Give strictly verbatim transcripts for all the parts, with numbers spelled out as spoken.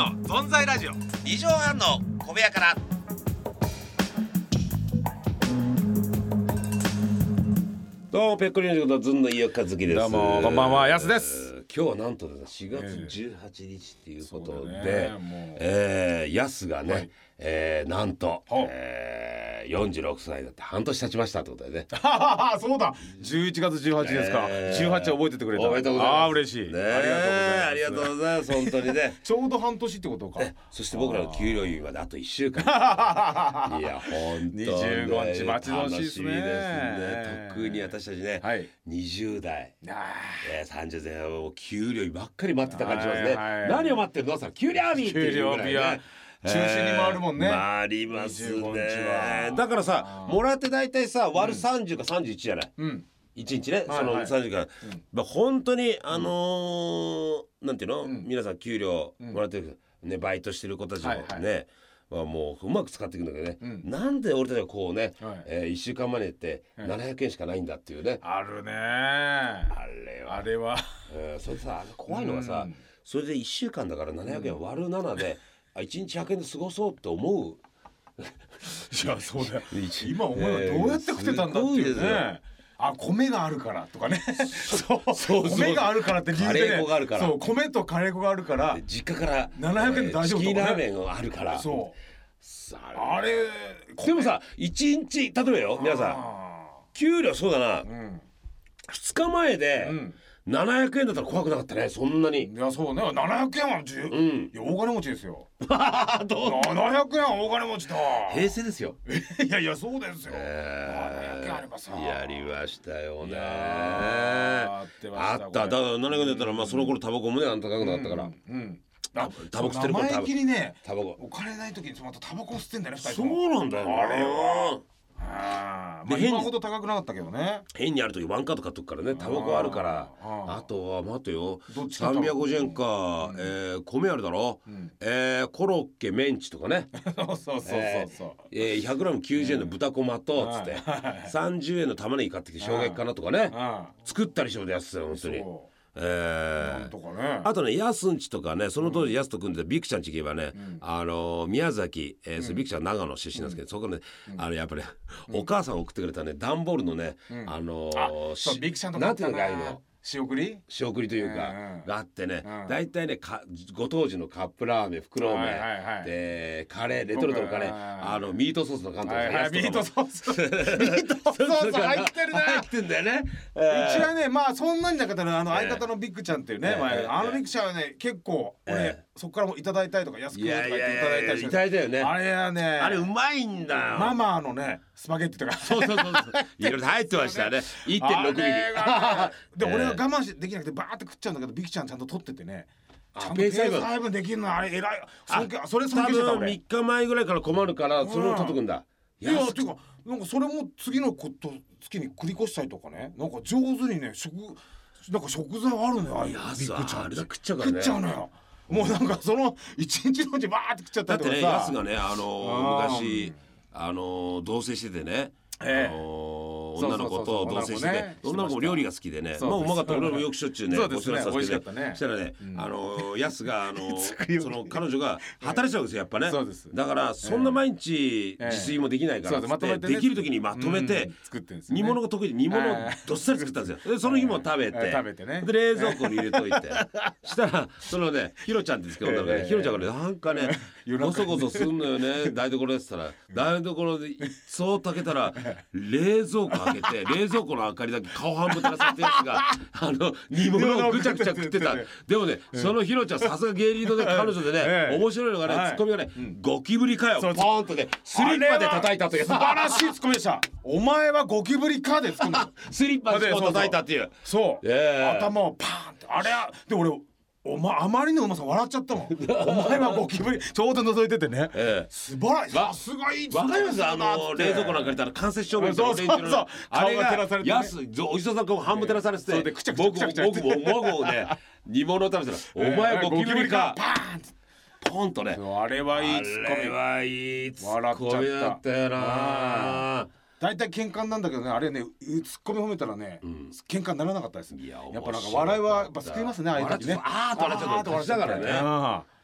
の存在ラジオ二畳半の小部屋から。どうもペッコリの仕事ずんの飯尾和樹です。 どうもこんばんは、やすです。 今日はなんとしがつじゅうはちにちっていうことで、 えーねえー、やすがね、はい、えー、なんと、 はえー、よんじゅうろくさいだって半年経ちましたってことでね。 そうだ、じゅういちがつじゅうはちですか、えー、じゅうはち覚えててくれた。 おめでとうございます。 ああ嬉しい、 ね、ありがとうございます。本当にねちょうど半年ってことか。 そして僕らの給料日まであといっしゅうかんいや本当に、ね、 にじゅうごにち待ち遠しいですね。 楽しみですね。特に私たちね、はい、にじゅうだい、えー、さんじゅうだいは給料日ばっかり待ってた感じしますね、はいはい、何を待ってるのさ、給料日っていうぐらいね、 中心に回るもんね、 えー、回りますね。だからさ、もらって大体さ割るさんじゅうかさんじゅういちじゃない、うん、いちにちね、はいはい、そのさんじゅうから、うん、まあ、本当にあのーうん、なんていうの、うん、皆さん給料もらってる、ね、バイトしてる子たちもね、はいはい、まあ、もううまく使っていくんだけどね、うん、なんで俺たちはこうね、はい、えー、いっしゅうかんまでってななひゃくえんしかないんだっていうね、 あるねあれはあれは、 えー、それさ怖いのがさ、うん、それでいっしゅうかんだからななひゃくえん割るななで、うん、いちにちひゃくえんで過ごそうって思ういやそうだよ今思えばどうやって食ってたんだっていうね、あ、米があるからとかねそうそうそう、米があるからって理由でね、カレー粉があるから、そう、米とカレー粉があるから実家からななひゃくえんで大丈夫とかね、 チキンラーメンがあるから、 そうあれでもさいちにち例えばよ、皆さん給料そうだな、うん、ふつかまえで、うん、ななひゃくえんだったら怖くなかったね、そんなに。 いやそうね、ななひゃくえんはじゅう、うん、いや大金持ちですよどうななひゃくえんは大金持ちだ。 平成ですよいやいやそうですよ、えー、ななひゃくえんあればさやりましたよね。あっただからななひゃくえんだったら、まあその頃タバコもねあんた高くなったから、うんうん、 あ、タバコ吸ってるから生意気にね、タバコお金ない時にまたタバコ吸ってんだよね、ふたりとも。 そうなんだよ、 あれはあ、まあ、今ほど高くなかったけどね。 変にある時ワンカード買っとくからね、タバコあるから。 あ, あとは待てよ、さんびゃくごじゅうえんか、うん、えー、米あるだろ、うん、えー、コロッケメンチとかねそうそうそうそう、えーえー、ひゃくグラムきゅうじゅうえんの豚こまとつって、うん、さんじゅうえんの玉ねぎ買ってきて生姜焼きかなとかね、作ったりしてもやってたよ本当に。えー、とかね、あとねやすんちとかね、その当時やすと組んでたビクちゃんち行けばね、うん、あのー、宮崎、えー、それビクちゃんは長野出身なんですけど、うん、そこね、うん、あのやっぱり、ね、うん、お母さん送ってくれたね段ボールのね、うん、あのー、 あ、そうビクちゃんとかなんていうのかああいうの仕送り仕送りというか、うん、があってね、だいたいねかご当時のカップラーメン袋麺、はいはいはい、でカレーレトルトのカレー、あのミートソースの缶とか、はいはい、 ミートソースミートソース入ってるね入ってんだよね、 えー、うちはね、まあそんなになかったらあの相方のビッグちゃんっていうね、えー前えー、あのビッグちゃんはね結構俺、えーそこからもいただいたりとか安くとか言っていただいたりして、いただいたよね。あれはね、 あれうまいんだよ。 ママのねスパゲッティとかそうそうそうそういろいろ入ってましたね。いってんろくミリで俺は我慢しできなくてバーって食っちゃうんだけど、ビキちゃんちゃんと取っててね、ちゃんとペース配分できるのあれ偉い。それ尊敬してた俺。多分みっかまえぐらいから困るからそれを取っとくんだ。 いやっていうかなんかそれも次のこと月に繰り越したりとかね、なんか上手にね食なんか食材あるのよ。あいやビッグちゃんあれだ食っちゃうからね。 食っちゃうのよ。もうなんかその一日のうちバーって食っちゃったりとかさ。 だってね、ヤスがね、あのー、昔あのー、同棲しててね、ええ、あのー女の子と同棲してて、女の子も料理が好きでね、まあうまかった。俺もよくしょっちゅうねごちそうさせてね、したらね、あのヤスがあのその彼女が働いちゃうんですよやっぱね。だからそんな毎日自炊もできないからってできる時にまとめて煮物が得意で煮物をどっさり作ったんですよ。でその日も食べて、で冷蔵庫に入れといて、したらそのねひろちゃんですけどね、ひろちゃんがねなんかねごそごそすんのよね台所でしたら、台所でそう炊けたら冷蔵庫開けて冷蔵庫の明かりだけ顔半分照らされたやつがあの煮物をぐちゃぐちゃ食ってた。でもねそのひろちゃんさすが芸人のね彼女でね、面白いのがねツッコミがねゴキブリかよポーンとねスリッパで叩いたという素晴らしいツッコミでした。お前はゴキブリかでツッコミスリッパで叩いたっていう、 そう頭をパーンってあれで俺おまあまりのうまさ笑っちゃったもんお前はゴキブリちょうど覗いててね、ええ、素晴らしい。さすがいい。 わかります。あの冷蔵庫なんかにたら間接照明とオレンジのね、あれが安いおじさんが半分照らされてて、僕も僕も僕もね煮物食べたらお前ゴキブリかパーンポンとね、 あれはいいツッコミ。 あれはいいツッコミだったよな。 大体喧嘩なんだけどね、あれねツッコミ褒めたらね、うん、喧嘩にならなかったです。やっぱなんか笑いはやっぱ救いますね、ああいう時ね。 あーっと笑っちゃうと笑っちゃうからね。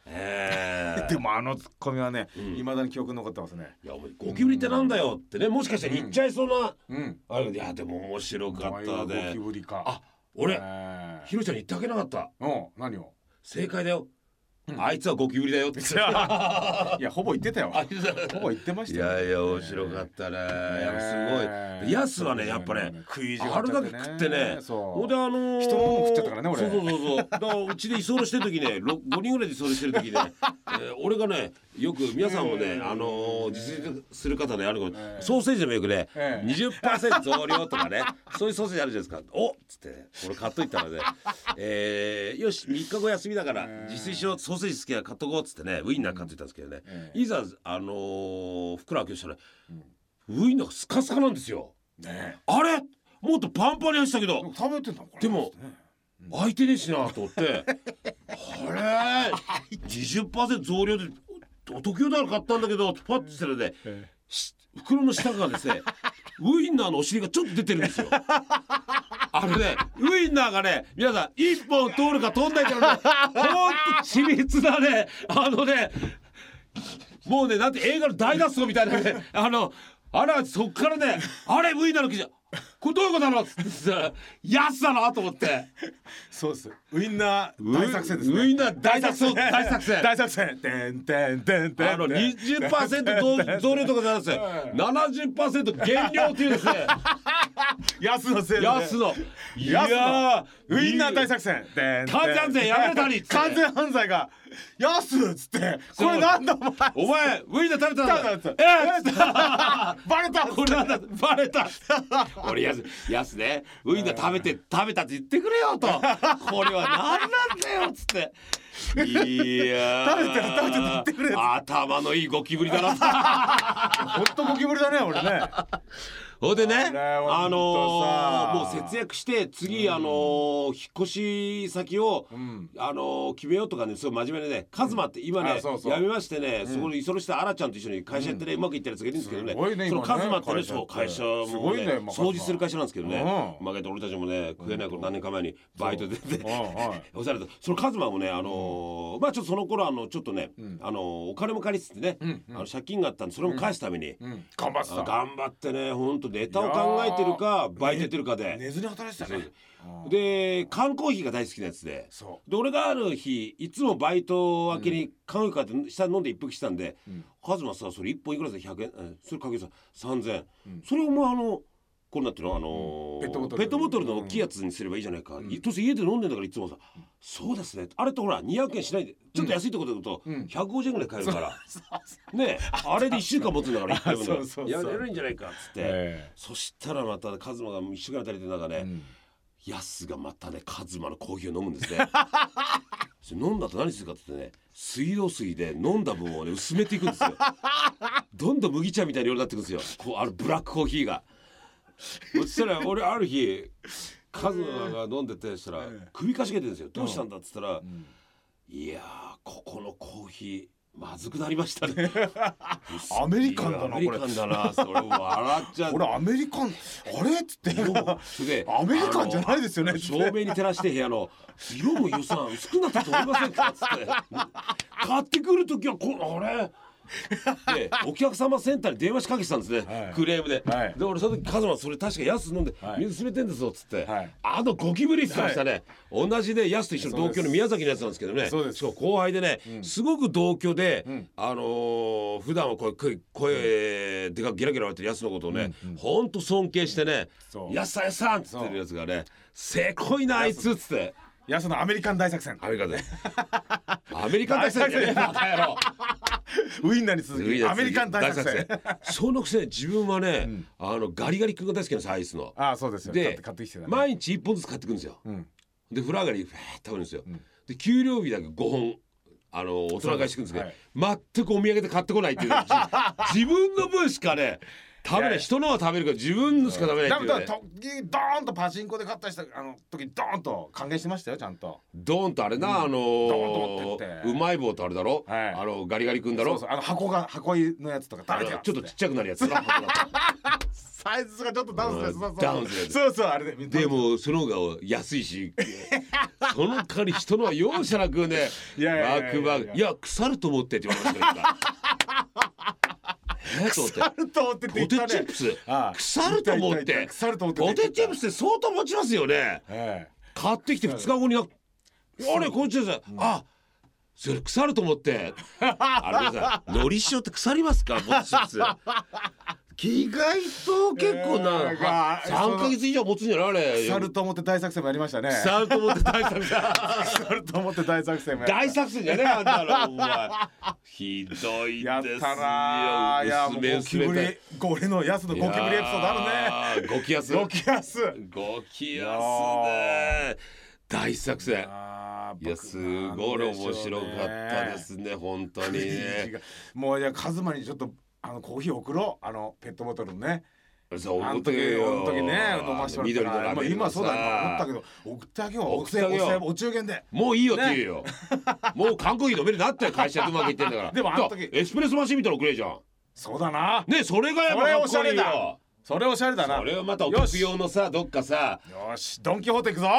えー、 でもあのツッコミはね、いま、うん、だに記憶に残ってますね。 いやお前ゴキブリってなんだよってね、もしかしたら言っちゃいそうな、うん、あれいやでも面白かったで、 ゴキブリか。 あ俺、えー、ひろちゃんに言ってあげなかった。 うん、何を？ 正解だよ、うん、あいつはゴキブリだよっていやほぼ言ってたよほぼ言ってましたよ。 いやいや面白かったね、えー、すごい。ヤスはねやっぱね食い意地あれだけ食ってね、 ほんであのー、 人のもん食っちゃったからね俺。 そうそうそうそうだからうちで居候してる時ねごにんぐらいで居候してる時ね、えー、俺がねよく皆さんもね、あのー、自炊する方ねあるかも、えー、ソーセージでもよくね、えー、にじゅっパーセント 増量とかねそういうソーセージあるじゃないですか。おっつって、ね、俺買っといたらね、えー、よしみっかご休みだから、えー、自炊しよう、ソーセージ好きだから買っとこうっつってねウインナー買っといたんですけどね、えー、いざあのー、袋開けしたら、うん、ウインナーがスカスカなんですよ、ね、あれもっとパンパンに走ったけど食べてんのこれでも、うん、開いてねえしなと思ってあれ にじゅっパーセント 増量でお得用だから買ったんだけどパッとしたらね、えー、袋の下がですねウインナーのお尻がちょっと出てるんですよあのねウインナーがね皆さんいっぽん通るか通んないからねほんと緻密なねあのねもうねなんて映画の大脱走みたいなねあのあれはそっからねあれウインナーの記事これどういうことなのって言ってやつだなと思ってそうですウインナー大作戦ですね。 ウインナー大作戦大作戦大作戦てんてんてんてんあの にじゅっパーセント 増, 増量とかじゃなくて ななじゅっパーセント 減量っていうですね安のせいで安のいやウインナー大作戦完全犯罪やめたり完全犯罪が安っつってこれなんだお前お前ウインナー食べたんだえっバレたこれなんだバレた俺安安ねウインナー食べて食べたって言ってくれよとこれは何なんだよっつっていや食べてる食べてる言ってくれ頭のいいゴキブリだなほんとゴキブリだね俺ねほんでねあのー、もう節約して次、うん、あのー、引っ越し先を、うん、あのー、決めようとかねすごい真面目でねカズマって今ね、うん、そうそう辞めましてね、うん、そこで居候したアラちゃんと一緒に会社やってね、うん、うまくいったやつがいるんですけどね、ねそのカズマってねそう会社もね、ね掃除する会社なんですけどね負けて俺たちもね食えない頃何年か前にバイト出て押されたそのカズマもねあのー、まあちょっとその頃あのちょっとね、うん、あのー、お金も借りつつね、うんうん、あの借金があったんでそれも返すために、うんうん、 頑張ってた頑張ってねほんとネタを考えてるかバイトやってるかで寝ずに働いてたねで缶コーヒーが大好きなやつでで俺がある日いつもバイト明けに缶コーヒー買って下飲んで一服したんで、うん、カズマさそれいっぽんいくらでひゃくえんそれかけささんぜんえん、うん、それをもうあのこれなってるのあのーうん、ペットボトル、ペットボトルの大きいやつにすればいいじゃないか、うん、どうせ家で飲んでんだからいつもさ、うん、そうですねあれとほらにひゃくえんしないでちょっと安いところで言うと、うん、ひゃくごじゅうえんぐらい買えるから、うん、ねあれでいっしゅうかん持つんだからいっぱい分だからやれるんじゃないかっつって、えー、そしたらまたカズマがいっしゅうかんあたりでなんかね、うん、ヤスがまたねカズマのコーヒーを飲むんですね飲んだと何するかって言ってね水道水で飲んだ分をね薄めていくんですよどんどん麦茶みたいな色になっていくんですよこうあのブラックコーヒーがそしたら俺ある日カズマが飲んでてしたら首かしげてるんですよどうしたんだっつったら、うん、いやーここのコーヒーまずくなりましたねアメリカンだなこれアメリカンだなそれ笑っちゃう俺アメリカンあれっつってでアメリカンじゃないですよね照明に照らして部屋の色も予算薄くなったと思いませんかっつって買ってくるときはこあれでお客様センターに電話しかけてたんですね、はい、クレームで、はい、で俺その時カズマそれ確かヤス飲んで、はい、水詰めてんですぞっつって、はい、あのゴキブリって言ってましたね、はい、同じでヤスと一緒に同居の宮崎のやつなんですけどねしかも後輩でね、うん、すごく同居で、うん、あのー、普段は声声、声でかくゲラゲラ笑ってるヤスのことをね、うんうん、ほんと尊敬してねヤスさんヤスさんっつってるやつがねせこいなあいつっつってヤスのアメリカン大作戦アメリカンでアメリカン大作戦ねバカ野郎ウインナーに続きアメリカン大作戦そのくせ自分はね、うん、あのガリガリ君が大好きなんですアイスのああそうですよで買ってきてた、ね、 毎日いっぽんずつ買ってくるんですよ、うん、で風呂上がりフェーッ食べるんですよ、うん、で給料日だけごほんあの大人買いしてくるんですけど、はい、全くお土産で買ってこないっていう自分の分しかね食べない人のは食べるから自分のしか食べないっていうね。 だからドーンとパチンコで買った人あの時ドーンと還元してましたよちゃんと。 ドーンとあれな、うん、あのー、うまい棒とあれだろ、はい、あのガリガリ君だろ。 そうそうあの箱が箱のやつとか食べてちょっとちっちゃくなるやつだサイズがちょっとダウンするやつ、うん、 ダウンするやつそうそうあれででもその方が安いしその代わり人のは容赦なくねいやいやいやいやバクバクいや腐ると思ってって言われましたえ腐ると思ってって言ったね。 ポテチップス腐ると思って腐ると思ってポテチップスって相当持ちますよね、ええ、買ってきてふつかごになあれこっちです、うん、あそれ腐ると思ってあれさ海苔塩って腐りますかポテチップス意外と結構な、えー、さんかげつ以上持つんじゃないあれ。 腐ると思って大作戦もやりましたね。 腐ると思って大作戦腐ると思って大作戦もや大作戦じゃねえあんたらお前ひどいですよ。 やったな。いやもうゴキブリ俺のやつのゴキブリエピソードあるね。 ゴキヤスゴキヤスゴキヤスね大作戦。いやすごい面白かったですね本当にねもういやカズマにちょっとあのコーヒー送ろうあのペットボトルね。 そうあの時あの時ね飲ませてもらったから、まあ、今そうだ今思ったけど送ってあげよう送ってあげようお中元でもういいよって言うよ、ね、もう缶コーヒー飲めるなって会社でうまくいってんだからでもあの時エスプレッソマシンみたいなのくれじゃん。 そうだなねそれがやっぱかっこいいよ。 それおしゃれだな。 それはまたお客用のさどっかさよしドンキホーテ行くぞ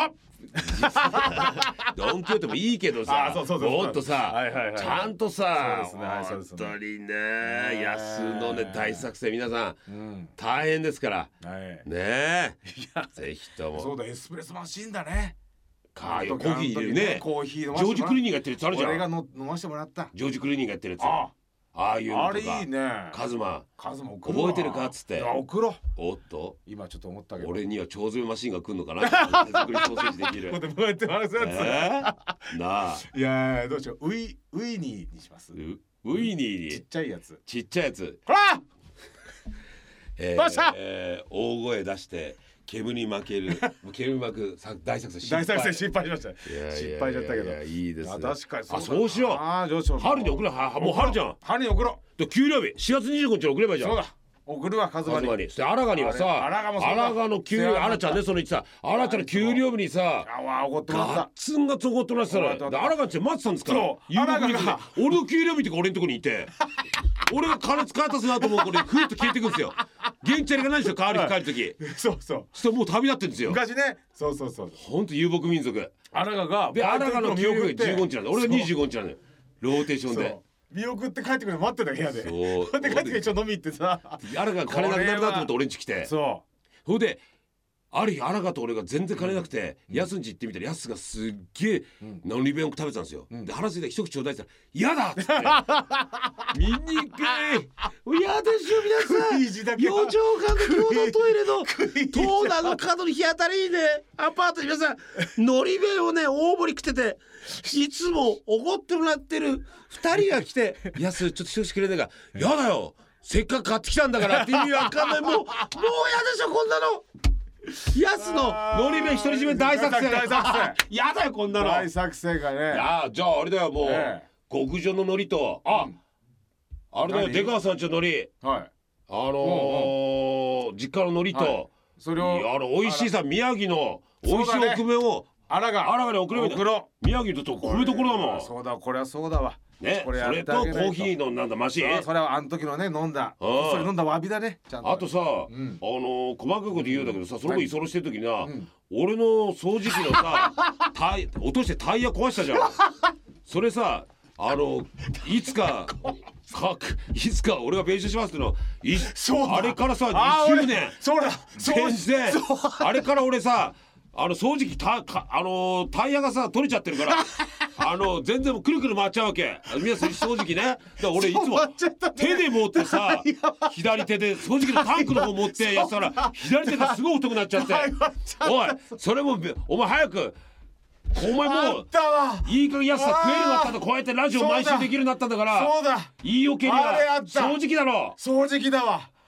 ドンキホーテもいいけどさもっとさ、はいはいはい、ちゃんとさそうです、ねはい、本当にね安のね大作戦皆さん、うん、大変ですから、はい、ねぜひともそうだエスプレッソマシンだねかよコーヒーねコーヒー飲まジョージ・クルーニーがやってるやつあるじゃん。 俺がの飲ませてもらったジョージ・クルーニーがやってるやつあああいうのとかあれいいねカズマカズマ覚えてるかっつっていや送ろうおっと今ちょっと思ったけど俺には腸詰めマシンが来るのかな手作りソーセージできるこうやって回すやつ、 えー、なあいやどうしようウイウイニーにしますウイニーにちっちゃいやつちっちゃいやつほらえー、えー、大声出して煙に負ける煙巻く大作戦失敗大作戦失敗しました失敗しちゃったけどいいですね確かにそうあそうしようあどうしよう春に送るはもう春じゃん春に送ろう給料日しがつにじゅうごにちに送ればいいじゃんそうだ送るわカズマにそしてアラガにはさアラガもアラガの給料アラちゃんねその言ってさアラちゃんの給料日にさあわ怒ってもらったガッツンがつ怒ってもらってたらアラガちゃん待ってたんですからそうアラガが俺の給料日ってか俺のとこにいて俺が金使いたすなと思うこれふーっと消えてくんですよ現地あれがないんですよ代わりに帰る時そうそうそしてもう旅立ってるんですよ昔ねそうそうそうほんと遊牧民族アラガがでアラガの給料日じゅうごにちなんだ俺がにじゅうごにちなんだよローテーションで見送って帰ってくるの待ってた部屋でそうで帰ってきて一緒飲み行ってさアラガ金なくなるなと思って俺ん家来てそうほいである日アラガと俺が全然金なくて、うん、ヤスんち行ってみたらヤスがすっげえのり弁を食べてたんですよ、うん、で腹すいた一口ちょうだいって言ったら嫌だっつって見にくい嫌でしょ皆さん四畳間の共同トイレの東南の角に日当たりいいねアパートに皆さんのり弁をね大盛り食ってていつもおごってもらってる二人が来てヤスちょっと一口くれねえがやだよせっかく買ってきたんだからって意味わかんないもうもう嫌でしょこんなのヤスののり弁独り占め大作戦大作戦やだよこんなの大作戦がねいやじゃああれだよもう、ええ、極上ののりとあ、うん、あれだよ出川さんちののり、はい、あのーうんうん、実家ののりと、はい、それをあの美味しいさ宮城の美味しいお米をあらがあらがに送るみたいな宮城だと米どころだもんそうだこれはそうだわね、これそれとコーヒーのなんだマシンそれはあの時のね飲んだそれ飲んだわびだねちゃんとあとさ、うん、あの細かいこと言うんだけどさ、うん、その後居候してる時にな、うん、俺の掃除機のさタイ落としてタイヤ壊したじゃんそれさあのいつかかいつか俺が弁償しますってのいあれからさにじゅうねんそうだ全然あれから俺さあの掃除機たかあのー、タイヤがさ取れちゃってるからあの全然くるくる回っちゃうわけ皆さん掃除機ねだから俺いつも手で持ってさ左手で掃除機のタンクの方持ってやったら左手がすごい太くなっちゃっておいそれもお前早くお前もういい加減安さ食えるようになったんだこうやってラジオ毎週できるようになったんだからそうだ言いよけには掃除機だろ掃除機だわ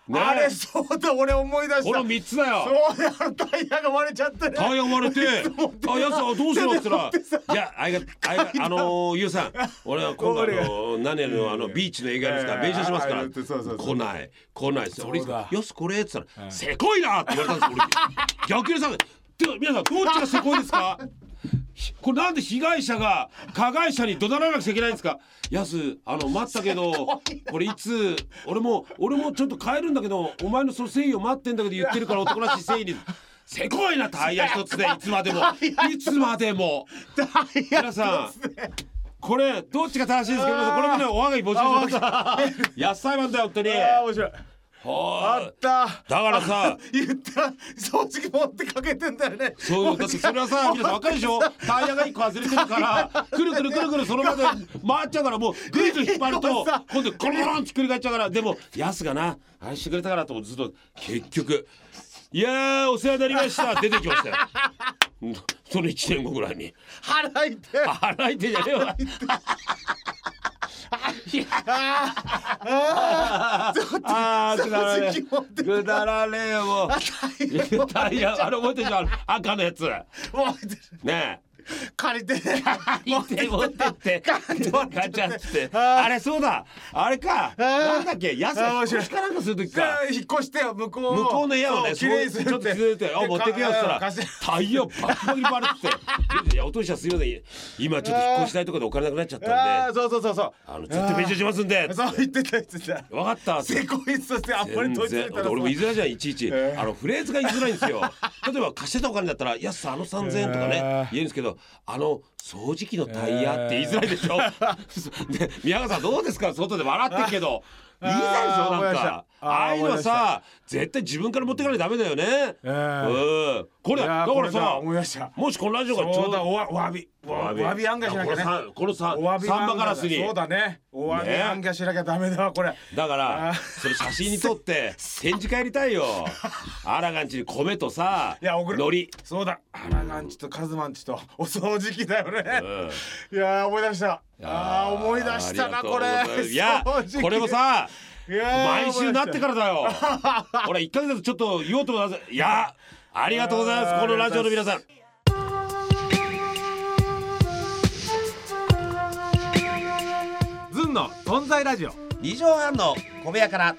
ね、あれそうだ俺思い出したこのみっつだよ。 そうだよタイヤが割れちゃってね。 タイヤ割れてあやつはどうしようって言ったらいやあいがあいがあのー、ゆうさん俺は今度あの何やのあのビーチの映画ですから弁償しますから来ない来ないですよ。俺がよしこれっつったらせこいなって言われたんですよ。俺逆にさで皆さんどっちがせこいですか。これなんで被害者が加害者に怒鳴らなくちゃいけないんですか。やすあの待ったけどこれいつ俺も俺もちょっと帰るんだけどお前のその誠意を待ってんだけど言ってるから男らしい誠意にせこいなタイヤ一つでいつまでもいつまでも皆さんこれどっちが正しいですか。これもねおはがき募集します。安裁判だよ本当に。 あ面白いあっただからさ言った掃除機持ってかけてんだよね。 そうだってそれはさ皆さん分かるでしょ。タイヤがいっこ外れてるからくるくるくるくるその場で回っちゃうからもうグイグイ引っ張ると今度コロコロンってひっくり返っちゃうから。でもヤスがなあれしてくれたからと思ってずっと結局いやーお世話になりました出てきましたよそのいちねんごぐらいに払いて払いてじゃねえよああくだらねえくだらねえよもうタイヤあれ覚えてるじゃん赤のやつねえ借りて持って持ってってガチャってあれそうだあれかなんだっけやすが引っ越しかなんかする時か引っ越してよ向こう向こうの部屋をねきれいにするってちょっと続いてあ持ってけよっつったらタイヤバキバキバレっていやお父さんすいません今ちょっと引っ越したいところでお金なくなっちゃったんであそうそうそうそうあの絶対弁償しますんでそう言ってた言ってた分かったせこいっすってあんまり問い詰めたら俺も言いづらいじゃんいちいちあのフレーズが言いづらいんですよ。例えば貸してたお金だったらいやさあのさんぜんえんとかね言えるんですけどあの掃除機のタイヤって言いづらいでしょで宮川さんどうですか外で笑ってるけど言いづらいでしょなんかああいうのはさ絶対自分から持ってかないとダメだよね、えー、うんこれだからさもしこのラジオがちょうどお詫びお詫び案外しなきゃねこのサンバガラスにそうだねお詫び案外しなきゃダメだわこれだからそれ写真に撮って展示会やりたいよアラガンチに米とさ海苔そうだアラガンチとカズマンチとお掃除機だよね、うん、いや思い出したあ思い出したなこれいやこれもさ毎週なってからだよ俺いっかげつちょっと言おうと思いますいやありがとうございますこのラジオの皆さんズンの存在ラジオにじょうはんの小部屋から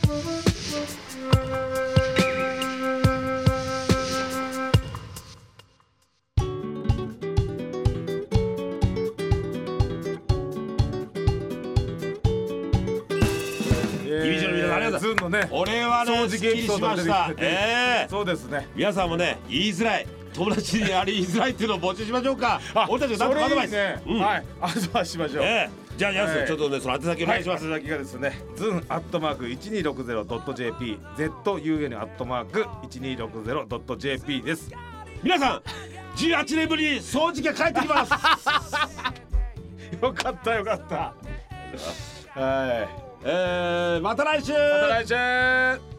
ズンのね俺はねすっきりしました、えー、 そうですね皆さんもね言いづらい友達にあれ言いづらいっていうのを募集しましょうか俺たちが何とアドバイス、 ねうん、はいアドバイスしましょう、えー、じゃあやす、はい、ちょっとねその宛先お願いします、 はい、宛先がですねズンアットマーク いちにーろくゼロドットジェーピー ズン アットマーク いちにーろくゼロドットジェーピー です皆さんじゅうはちねんぶりに掃除機が帰ってきますよかったよかったはいえー、また来週また来週